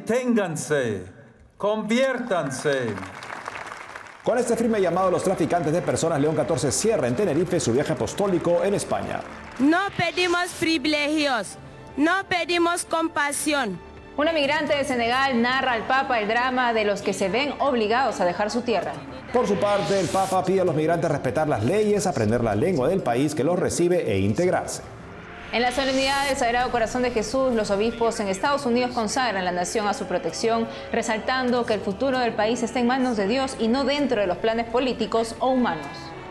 Deténganse, conviértanse. Con este firme llamado a los traficantes de personas, León XIV cierra en Tenerife su viaje apostólico en España. No pedimos privilegios, no pedimos compasión. Una migrante de Senegal narra al Papa el drama de los que se ven obligados a dejar su tierra. Por su parte, el Papa pide a los migrantes respetar las leyes, aprender la lengua del país que los recibe e integrarse. En la solemnidad del Sagrado Corazón de Jesús, los obispos en Estados Unidos consagran la nación a su protección, resaltando que el futuro del país está en manos de Dios y no dentro de los planes políticos o humanos.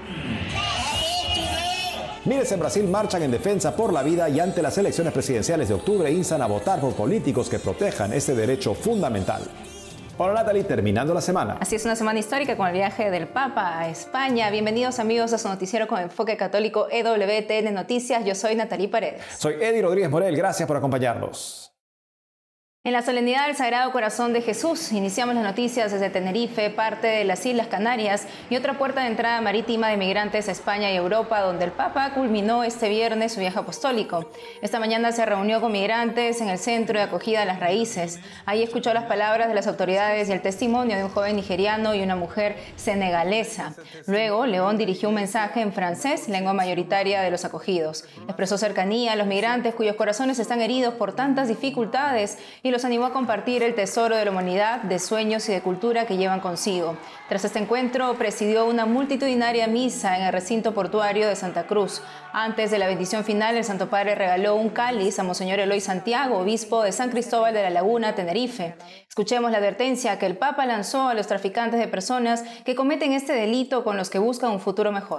Miles en Brasil marchan en defensa por la vida y ante las elecciones presidenciales de octubre instan a votar por políticos que protejan este derecho fundamental. Hola Natalie, terminando la semana. Así es, una semana histórica con el viaje del Papa a España. Bienvenidos amigos a su noticiero con enfoque católico EWTN Noticias. Yo soy Natalie Paredes. Soy Eddie Rodríguez Morel, gracias por acompañarnos. En la solemnidad del Sagrado Corazón de Jesús, iniciamos las noticias desde Tenerife, parte de las Islas Canarias y otra puerta de entrada marítima de migrantes a España y Europa, donde el Papa culminó este viernes su viaje apostólico. Esta mañana se reunió con migrantes en el centro de acogida a Las Raíces. Ahí escuchó las palabras de las autoridades y el testimonio de un joven nigeriano y una mujer senegalesa. Luego, León dirigió un mensaje en francés, lengua mayoritaria de los acogidos. Expresó cercanía a los migrantes cuyos corazones están heridos por tantas dificultades y los animó a compartir el tesoro de la humanidad, de sueños y de cultura que llevan consigo. Tras este encuentro, presidió una multitudinaria misa en el recinto portuario de Santa Cruz. Antes de la bendición final, el Santo Padre regaló un cáliz a Monseñor Eloy Santiago, obispo de San Cristóbal de la Laguna, Tenerife. Escuchemos la advertencia que el Papa lanzó a los traficantes de personas que cometen este delito con los que buscan un futuro mejor.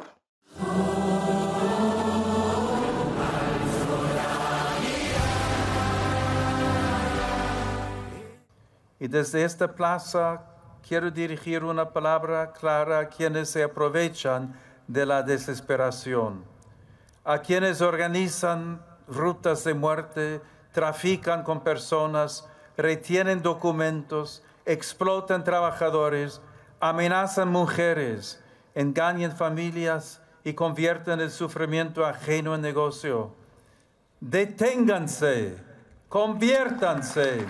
Y desde esta plaza quiero dirigir una palabra clara a quienes se aprovechan de la desesperación, a quienes organizan rutas de muerte, trafican con personas, retienen documentos, explotan trabajadores, amenazan mujeres, engañan familias y convierten el sufrimiento ajeno en negocio. Deténganse, conviértanse.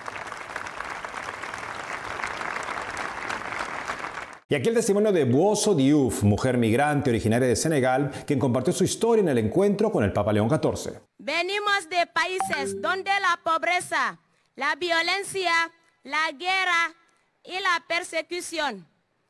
Y aquí el testimonio de Buoso Diouf, mujer migrante originaria de Senegal, quien compartió su historia en el encuentro con el Papa León XIV. Venimos de países donde la pobreza, la violencia, la guerra y la persecución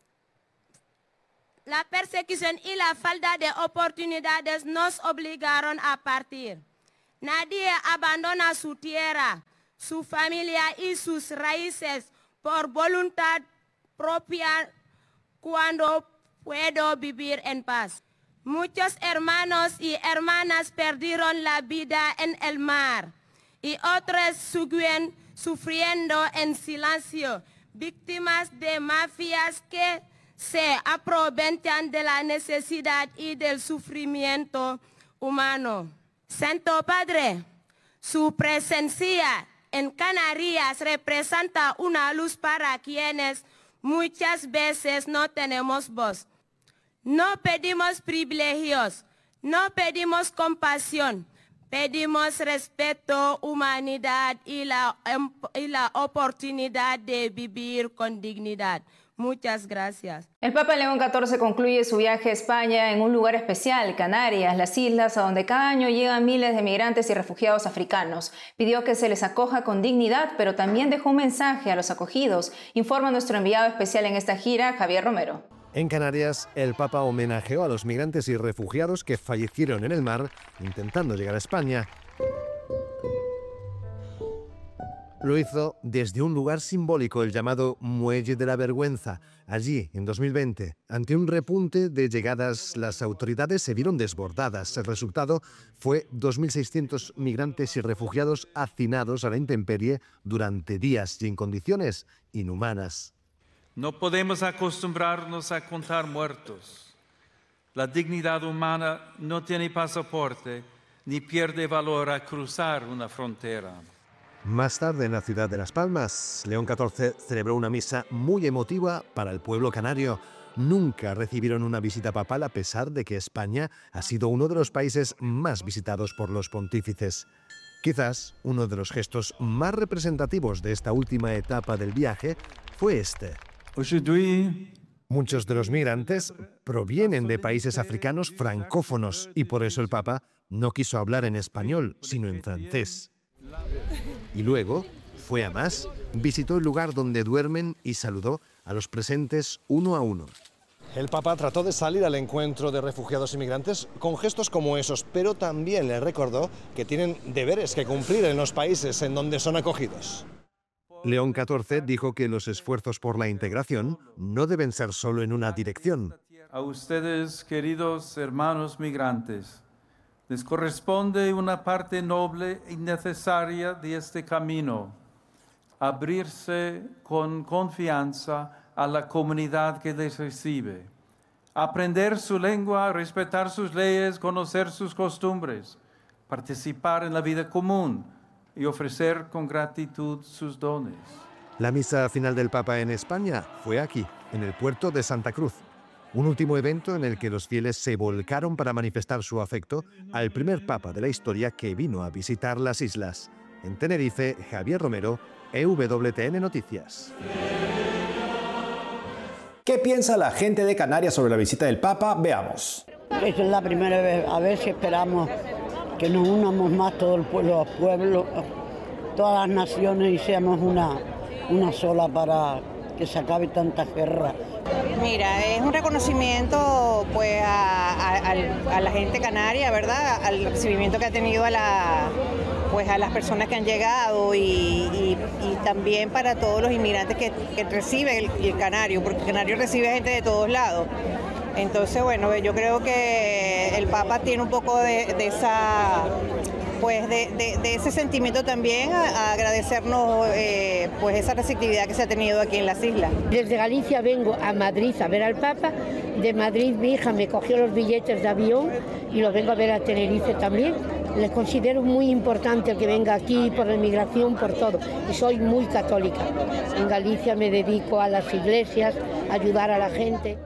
y la falta de oportunidades nos obligaron a partir. Nadie abandona su tierra, su familia y sus raíces por voluntad propia cuando puedo vivir en paz. Muchos hermanos y hermanas perdieron la vida en el mar y otros siguen sufriendo en silencio, víctimas de mafias que se aprovechan de la necesidad y del sufrimiento humano. Santo Padre, su presencia en Canarias representa una luz para quienes muchas veces no tenemos voz. No pedimos privilegios, no pedimos compasión, pedimos respeto, humanidad y la oportunidad de vivir con dignidad. Muchas gracias. El Papa León XIV concluye su viaje a España en un lugar especial, Canarias, las islas a donde cada año llegan miles de migrantes y refugiados africanos. Pidió que se les acoja con dignidad, pero también dejó un mensaje a los acogidos. Informa nuestro enviado especial en esta gira, Javier Romero. En Canarias, el Papa homenajeó a los migrantes y refugiados que fallecieron en el mar intentando llegar a España. Lo hizo desde un lugar simbólico, el llamado Muelle de la Vergüenza. Allí, en 2020, ante un repunte de llegadas, las autoridades se vieron desbordadas. El resultado fue 2.600 migrantes y refugiados hacinados a la intemperie durante días y en condiciones inhumanas. No podemos acostumbrarnos a contar muertos. La dignidad humana no tiene pasaporte ni pierde valor al cruzar una frontera. Más tarde, en la ciudad de Las Palmas, León XIV celebró una misa muy emotiva para el pueblo canario. Nunca recibieron una visita papal a pesar de que España ha sido uno de los países más visitados por los pontífices. Quizás uno de los gestos más representativos de esta última etapa del viaje fue este. Muchos de los migrantes provienen de países africanos francófonos y por eso el Papa no quiso hablar en español, sino en francés. Y luego fue a más, visitó el lugar donde duermen y saludó a los presentes uno a uno. El Papa trató de salir al encuentro de refugiados y migrantes con gestos como esos, pero también les recordó que tienen deberes que cumplir en los países en donde son acogidos. León XIV dijo que los esfuerzos por la integración no deben ser solo en una dirección. A ustedes, queridos hermanos migrantes, les corresponde una parte noble y necesaria de este camino, abrirse con confianza a la comunidad que les recibe, aprender su lengua, respetar sus leyes, conocer sus costumbres, participar en la vida común y ofrecer con gratitud sus dones. La misa final del Papa en España fue aquí, en el puerto de Santa Cruz. Un último evento en el que los fieles se volcaron para manifestar su afecto al primer Papa de la historia que vino a visitar las islas. En Tenerife, Javier Romero, EWTN Noticias. ¿Qué piensa la gente de Canarias sobre la visita del Papa? Veamos. Esta es la primera vez, a ver si esperamos que nos unamos más todos los pueblos, todas las naciones y seamos una sola para que se acabe tanta guerra. Mira, es un reconocimiento pues a la gente canaria, ¿verdad? Al recibimiento que ha tenido a las personas que han llegado y también para todos los inmigrantes que recibe el canario, porque el canario recibe gente de todos lados. Entonces, bueno, yo creo que el Papa tiene un poco de esa, pues de ese sentimiento también, a agradecernos pues esa receptividad que se ha tenido aquí en las islas. Desde Galicia vengo a Madrid a ver al Papa. De Madrid mi hija me cogió los billetes de avión y los vengo a ver a Tenerife también. Les considero muy importante el que venga aquí por la inmigración, por todo. Y soy muy católica. En Galicia me dedico a las iglesias, a ayudar a la gente.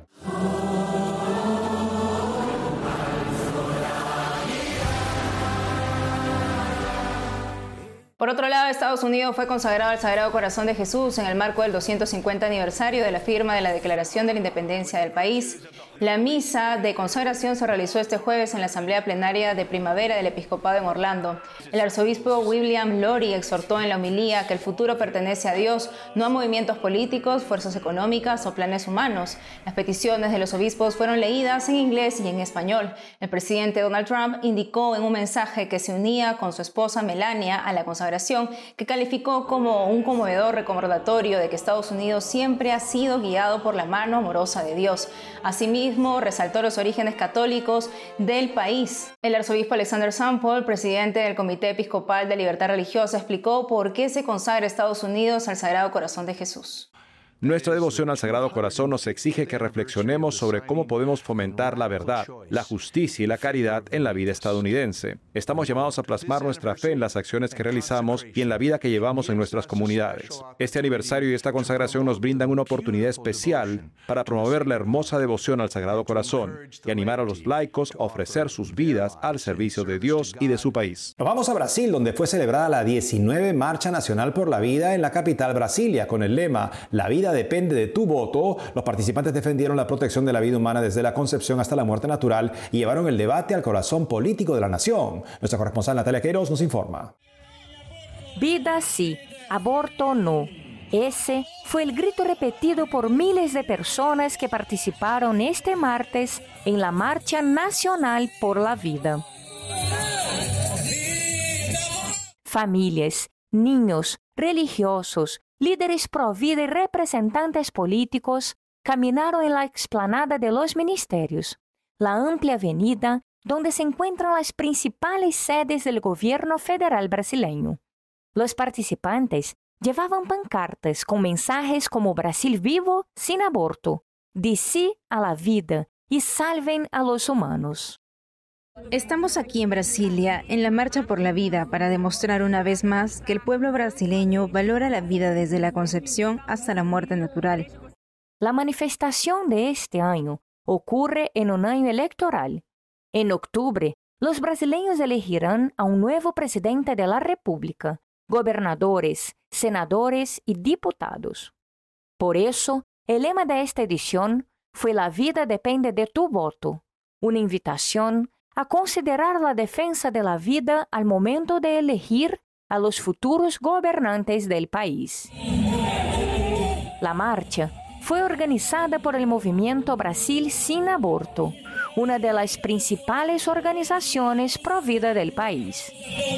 Por otro lado, Estados Unidos fue consagrado al Sagrado Corazón de Jesús en el marco del 250 aniversario de la firma de la Declaración de la Independencia del país. La misa de consagración se realizó este jueves en la Asamblea Plenaria de Primavera del Episcopado en Orlando. El arzobispo William Lori exhortó en la homilía que el futuro pertenece a Dios, no a movimientos políticos, fuerzas económicas o planes humanos. Las peticiones de los obispos fueron leídas en inglés y en español. El presidente Donald Trump indicó en un mensaje que se unía con su esposa Melania a la consagración, que calificó como un conmovedor recordatorio de que Estados Unidos siempre ha sido guiado por la mano amorosa de Dios. Asimismo, resaltó los orígenes católicos del país. El arzobispo Alexander Sample, presidente del Comité Episcopal de Libertad Religiosa, explicó por qué se consagra Estados Unidos al Sagrado Corazón de Jesús. Nuestra devoción al Sagrado Corazón nos exige que reflexionemos sobre cómo podemos fomentar la verdad, la justicia y la caridad en la vida estadounidense. Estamos llamados a plasmar nuestra fe en las acciones que realizamos y en la vida que llevamos en nuestras comunidades. Este aniversario y esta consagración nos brindan una oportunidad especial para promover la hermosa devoción al Sagrado Corazón y animar a los laicos a ofrecer sus vidas al servicio de Dios y de su país. Nos vamos a Brasil, donde fue celebrada la 19 Marcha Nacional por la Vida en la capital Brasilia, con el lema "La vida depende de tu voto". Los participantes defendieron la protección de la vida humana desde la concepción hasta la muerte natural y llevaron el debate al corazón político de la nación. Nuestra corresponsal Natalia Queiroz nos informa. Vida sí, aborto no. Ese fue el grito repetido por miles de personas que participaron este martes en la Marcha Nacional por la Vida. Familias, niños, religiosos, líderes pro vida y representantes políticos caminaron en la explanada de los ministerios, la amplia avenida donde se encuentran las principales sedes del gobierno federal brasileño. Los participantes llevaban pancartas con mensajes como "Brasil vivo sin aborto", "Di sí a la vida" y "Salven a los humanos". Estamos aquí en Brasilia, en la Marcha por la Vida, para demostrar una vez más que el pueblo brasileño valora la vida desde la concepción hasta la muerte natural. La manifestación de este año ocurre en un año electoral. En octubre, los brasileños elegirán a un nuevo presidente de la República, gobernadores, senadores y diputados. Por eso, el lema de esta edición fue La vida depende de tu voto, una invitación a considerar la defensa de la vida al momento de elegir a los futuros gobernantes del país. La marcha fue organizada por el movimiento Brasil Sin Aborto, una de las principales organizaciones pro vida del país.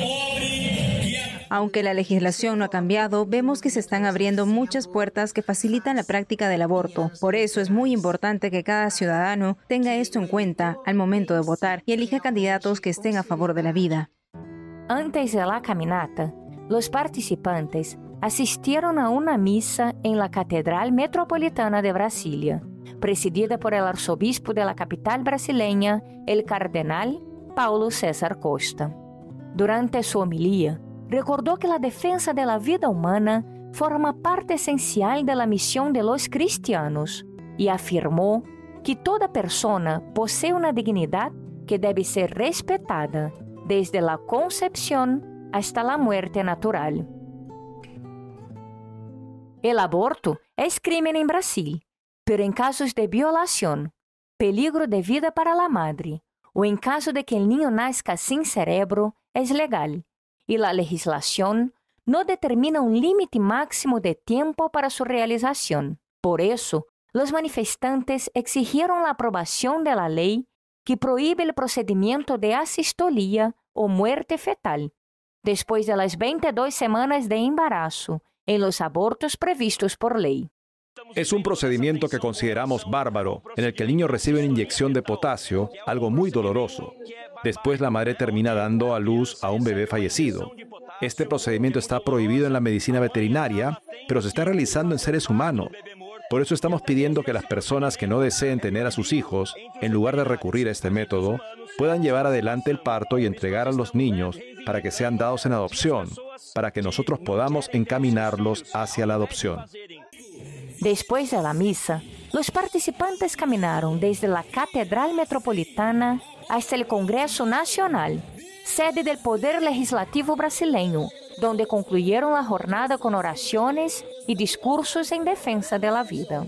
Aunque la legislación no ha cambiado, vemos que se están abriendo muchas puertas que facilitan la práctica del aborto. Por eso es muy importante que cada ciudadano tenga esto en cuenta al momento de votar y elija candidatos que estén a favor de la vida. Antes de la caminata, los participantes asistieron a una misa en la Catedral Metropolitana de Brasilia, presidida por el arzobispo de la capital brasileña, el cardenal Paulo César Costa. Durante su homilía, recordó que la defensa de la vida humana forma parte esencial de la misión de los cristianos y afirmó que toda persona posee una dignidad que debe ser respetada desde la concepción hasta la muerte natural. El aborto es crimen en Brasil, pero en casos de violación, peligro de vida para la madre o en caso de que el niño nazca sin cerebro, es legal. Y la legislación no determina un límite máximo de tiempo para su realización. Por eso, los manifestantes exigieron la aprobación de la ley que prohíbe el procedimiento de asistolía o muerte fetal, después de las 22 semanas de embarazo, en los abortos previstos por ley. Es un procedimiento que consideramos bárbaro, en el que el niño recibe una inyección de potasio, algo muy doloroso. Después la madre termina dando a luz a un bebé fallecido. Este procedimiento está prohibido en la medicina veterinaria, pero se está realizando en seres humanos. Por eso estamos pidiendo que las personas que no deseen tener a sus hijos, en lugar de recurrir a este método, puedan llevar adelante el parto y entregar a los niños para que sean dados en adopción, para que nosotros podamos encaminarlos hacia la adopción. Después de la misa, los participantes caminaron desde la Catedral Metropolitana hasta el Congreso Nacional, sede del Poder Legislativo brasileño, donde concluyeron la jornada con oraciones y discursos en defensa de la vida.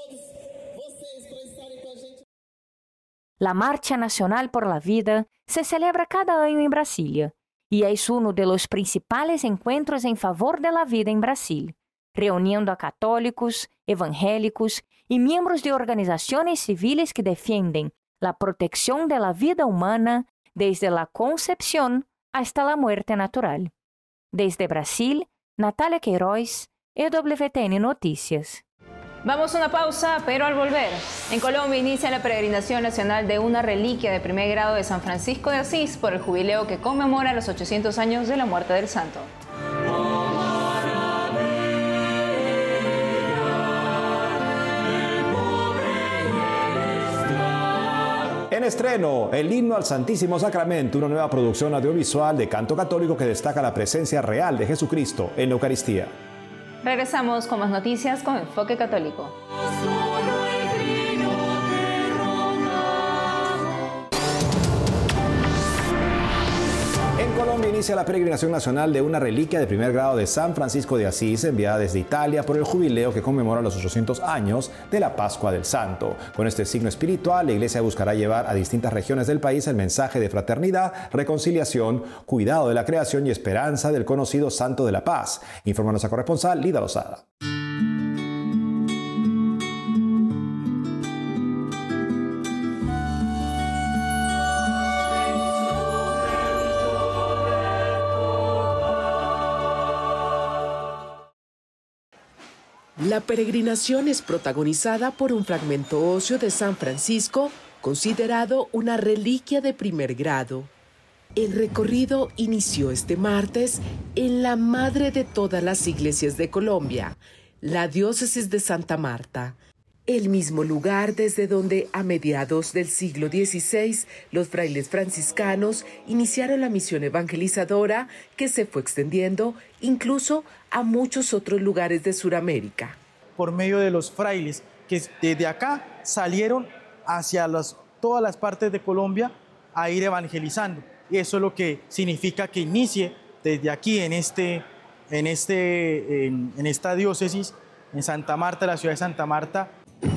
La Marcha Nacional por la Vida se celebra cada año en Brasilia y es uno de los principales encuentros en favor de la vida en Brasil, reuniendo a católicos, evangélicos y miembros de organizaciones civiles que defienden la protección de la vida humana desde la concepción hasta la muerte natural. Desde Brasil, Natalia Queiroz, EWTN Noticias. Vamos a una pausa, pero al volver, en Colombia inicia la peregrinación nacional de una reliquia de primer grado de San Francisco de Asís por el jubileo que conmemora los 800 años de la muerte del santo. En estreno, el himno al Santísimo Sacramento, una nueva producción audiovisual de canto católico que destaca la presencia real de Jesucristo en la Eucaristía. Regresamos con más noticias con Enfoque Católico. En Colombia inicia la peregrinación nacional de una reliquia de primer grado de San Francisco de Asís, enviada desde Italia por el jubileo que conmemora los 800 años de la Pascua del Santo. Con este signo espiritual, la Iglesia buscará llevar a distintas regiones del país el mensaje de fraternidad, reconciliación, cuidado de la creación y esperanza del conocido Santo de la Paz. Informa nuestra corresponsal, Lida Lozada. La peregrinación es protagonizada por un fragmento óseo de San Francisco, considerado una reliquia de primer grado. El recorrido inició este martes en la madre de todas las iglesias de Colombia, la diócesis de Santa Marta, el mismo lugar desde donde a mediados del siglo XVI los frailes franciscanos iniciaron la misión evangelizadora que se fue extendiendo incluso a muchos otros lugares de Sudamérica. Por medio de los frailes que desde acá salieron hacia todas las partes de Colombia a ir evangelizando. Y eso es lo que significa que inicie desde aquí en esta diócesis, en Santa Marta, la ciudad de Santa Marta.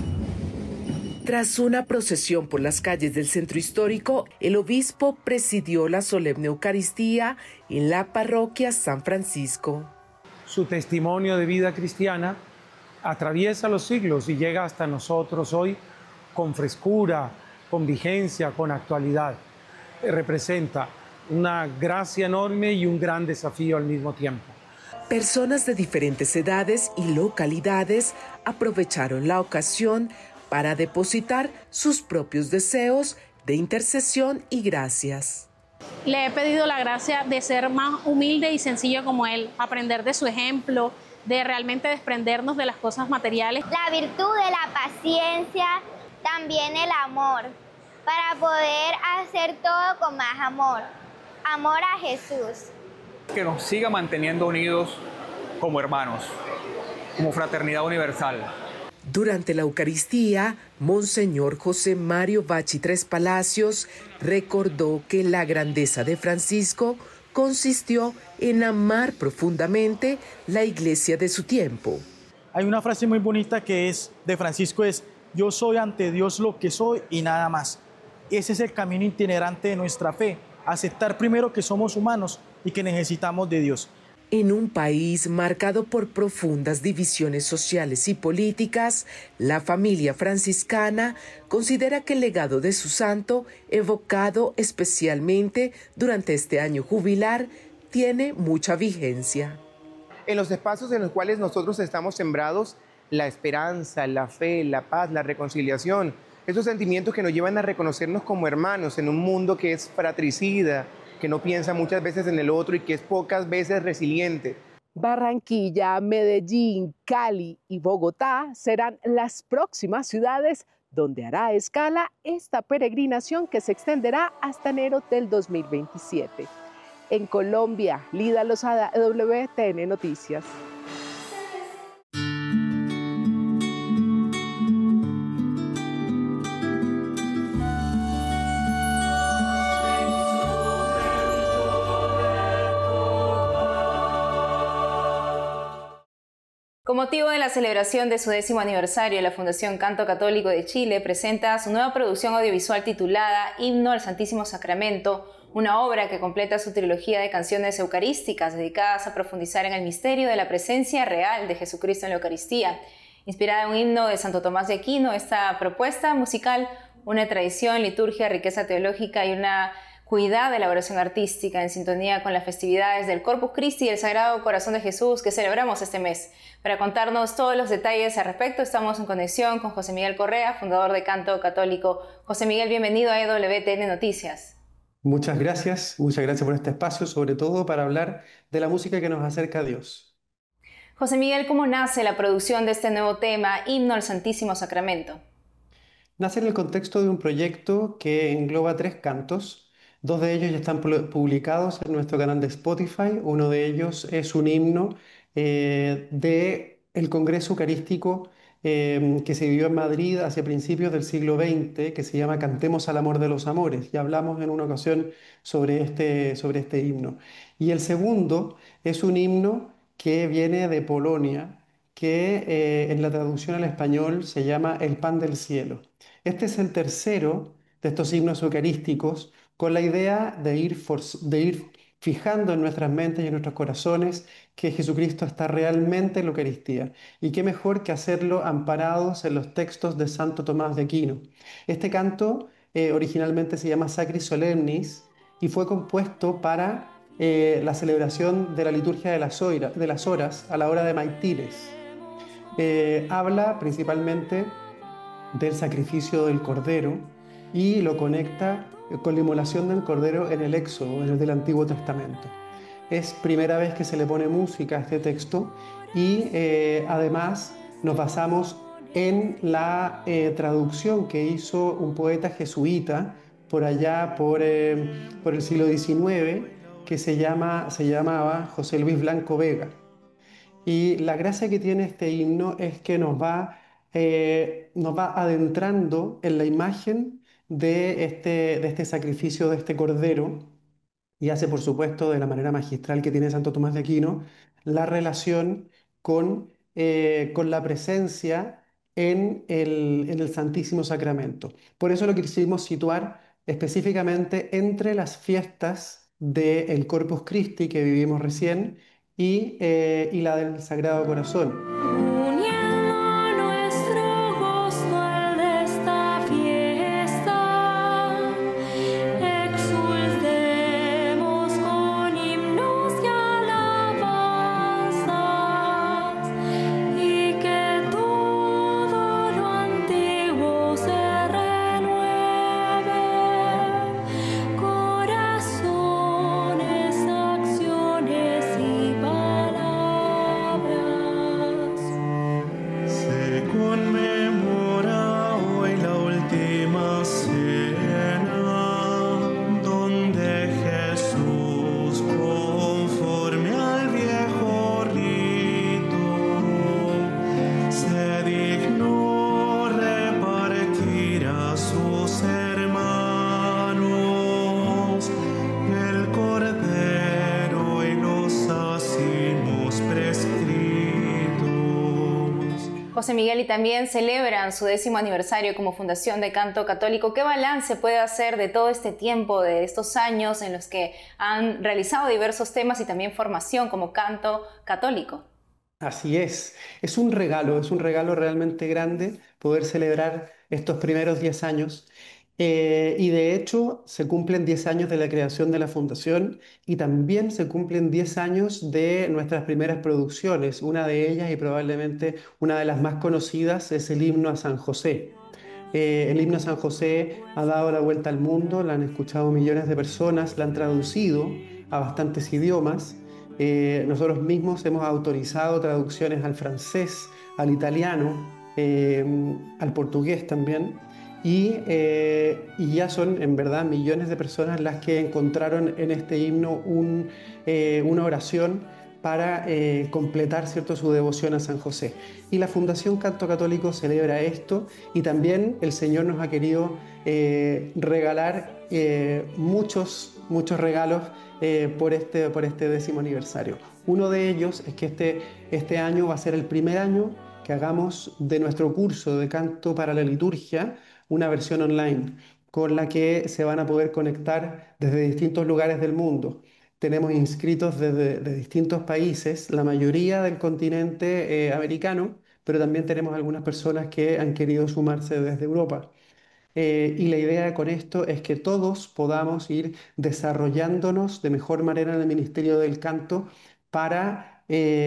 Tras una procesión por las calles del centro histórico, el obispo presidió la solemne Eucaristía en la parroquia San Francisco. Su testimonio de vida cristiana atraviesa los siglos y llega hasta nosotros hoy con frescura, con vigencia, con actualidad. Representa una gracia enorme y un gran desafío al mismo tiempo. Personas de diferentes edades y localidades aprovecharon la ocasión para depositar sus propios deseos de intercesión y gracias. Le he pedido la gracia de ser más humilde y sencillo como él, aprender de su ejemplo, de realmente desprendernos de las cosas materiales. La virtud de la paciencia, también el amor, para poder hacer todo con más amor. Amor a Jesús. Que nos siga manteniendo unidos como hermanos, como fraternidad universal. Durante la Eucaristía, Monseñor José Mario Bachi Tres Palacios recordó que la grandeza de Francisco consistió en amar profundamente la iglesia de su tiempo. Hay una frase muy bonita que es de Francisco, es: yo soy ante Dios lo que soy y nada más. Ese es el camino itinerante de nuestra fe, aceptar primero que somos humanos y que necesitamos de Dios. En un país marcado por profundas divisiones sociales y políticas, la familia franciscana considera que el legado de su santo, evocado especialmente durante este año jubilar, tiene mucha vigencia. En los espacios en los cuales nosotros estamos sembrados, la esperanza, la fe, la paz, la reconciliación, esos sentimientos que nos llevan a reconocernos como hermanos en un mundo que es fratricida, que no piensa muchas veces en el otro y que es pocas veces resiliente. Barranquilla, Medellín, Cali y Bogotá serán las próximas ciudades donde hará escala esta peregrinación que se extenderá hasta enero del 2027. En Colombia, Lida Lozada, WTN Noticias. Con motivo de la celebración de su 10º aniversario, la Fundación Canto Católico de Chile presenta su nueva producción audiovisual titulada Himno al Santísimo Sacramento, una obra que completa su trilogía de canciones eucarísticas dedicadas a profundizar en el misterio de la presencia real de Jesucristo en la Eucaristía. Inspirada en un himno de Santo Tomás de Aquino, esta propuesta musical, una tradición, liturgia, riqueza teológica y una cuidada elaboración artística en sintonía con las festividades del Corpus Christi y el Sagrado Corazón de Jesús que celebramos este mes. Para contarnos todos los detalles al respecto, estamos en conexión con José Miguel Correa, fundador de Canto Católico. José Miguel, bienvenido a EWTN Noticias. Muchas gracias por este espacio, sobre todo para hablar de la música que nos acerca a Dios. José Miguel, ¿cómo nace la producción de este nuevo tema, Himno al Santísimo Sacramento? Nace en el contexto de un proyecto que engloba 3 cantos. 2 de ellos ya están publicados en nuestro canal de Spotify. Uno de ellos es un himno del Congreso Eucarístico que se vivió en Madrid hacia principios del siglo XX, que se llama Cantemos al Amor de los Amores. Ya hablamos en una ocasión sobre este himno. Y el segundo es un himno que viene de Polonia, que en la traducción al español se llama El Pan del Cielo. Este es el tercero de estos himnos eucarísticos, con la idea de ir fijando en nuestras mentes y en nuestros corazones que Jesucristo está realmente en la Eucaristía. Y qué mejor que hacerlo amparados en los textos de Santo Tomás de Aquino. Este canto originalmente se llama Sacris Solemnis y fue compuesto para la celebración de la liturgia de las horas a la hora de Maitines. Habla principalmente del sacrificio del Cordero y lo conecta con la inmolación del Cordero en el Éxodo, en el del Antiguo Testamento. Es primera vez que se le pone música a este texto y además nos basamos en la traducción que hizo un poeta jesuita por allá por el siglo XIX que se llamaba José Luis Blanco Vega. Y la gracia que tiene este himno es que nos va adentrando en la imagen de este sacrificio de este cordero y hace, por supuesto, de la manera magistral que tiene Santo Tomás de Aquino, la relación con la presencia en el Santísimo Sacramento. Por eso lo quisimos situar específicamente entre las fiestas del Corpus Christi que vivimos recién y la del Sagrado Corazón. José Miguel, y también celebran su 10º aniversario como Fundación de Canto Católico. ¿Qué balance puede hacer de todo este tiempo, de estos años en los que han realizado diversos temas y también formación como canto católico? Así es un regalo realmente grande poder celebrar estos primeros 10 años. Y de hecho se cumplen 10 años de la creación de la Fundación y también se cumplen 10 años de nuestras primeras producciones. Una de ellas y probablemente una de las más conocidas es el himno a San José. El himno a San José ha dado la vuelta al mundo, la han escuchado millones de personas, la han traducido a bastantes idiomas. Nosotros mismos hemos autorizado traducciones al francés, al italiano, al portugués también. Y ya son en verdad millones de personas las que encontraron en este himno una oración para completar, ¿cierto?, su devoción a San José. Y la Fundación Canto Católico celebra esto y también el Señor nos ha querido regalar muchos regalos por este 10º aniversario. Uno de ellos es que este año va a ser el primer año que hagamos de nuestro curso de canto para la liturgia una versión online con la que se van a poder conectar desde distintos lugares del mundo. Tenemos inscritos de distintos países, la mayoría del continente americano, pero también tenemos algunas personas que han querido sumarse desde Europa. Y la idea con esto es que todos podamos ir desarrollándonos de mejor manera en el Ministerio del Canto para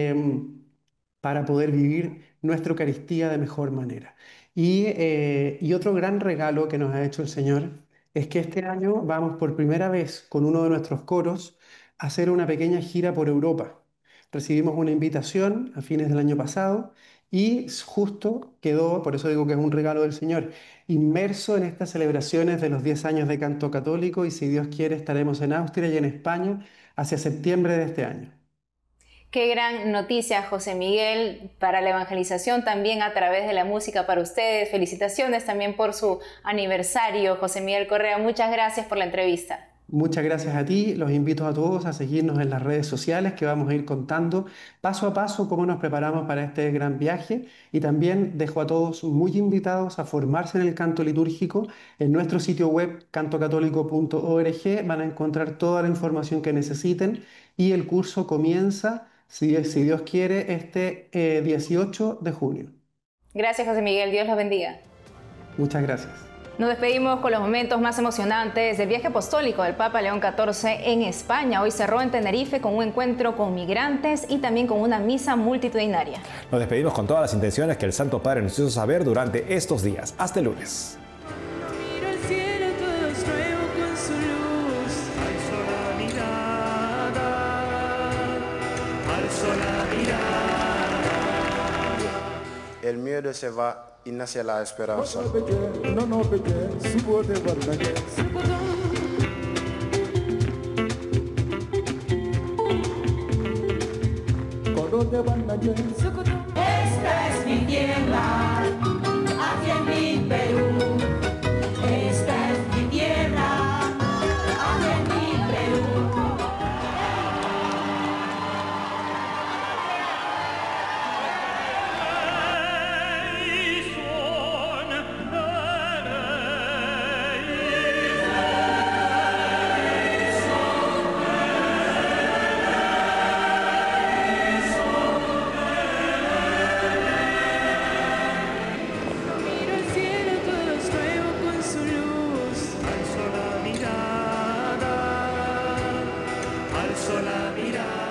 poder vivir nuestra Eucaristía de mejor manera. Y otro gran regalo que nos ha hecho el Señor es que este año vamos por primera vez con uno de nuestros coros a hacer una pequeña gira por Europa. Recibimos una invitación a fines del año pasado y justo quedó, por eso digo que es un regalo del Señor, inmerso en estas celebraciones de los 10 años de Canto Católico, y si Dios quiere estaremos en Austria y en España hacia septiembre de este año. Qué gran noticia, José Miguel, para la evangelización también a través de la música para ustedes. Felicitaciones también por su aniversario, José Miguel Correa. Muchas gracias por la entrevista. Muchas gracias a ti. Los invito a todos a seguirnos en las redes sociales, que vamos a ir contando paso a paso cómo nos preparamos para este gran viaje, y también dejo a todos muy invitados a formarse en el canto litúrgico. En nuestro sitio web cantocatólico.org van a encontrar toda la información que necesiten y el curso comienza, si Dios quiere, este 18 de junio. Gracias, José Miguel. Dios los bendiga. Muchas gracias. Nos despedimos con los momentos más emocionantes del viaje apostólico del Papa León XIV en España. Hoy cerró en Tenerife con un encuentro con migrantes y también con una misa multitudinaria. Nos despedimos con todas las intenciones que el Santo Padre nos hizo saber durante estos días. Hasta el lunes. El miedo se va y nace la esperanza. Esta es mi tierra, aquí en mi Perú. Esta es alzo la mirada.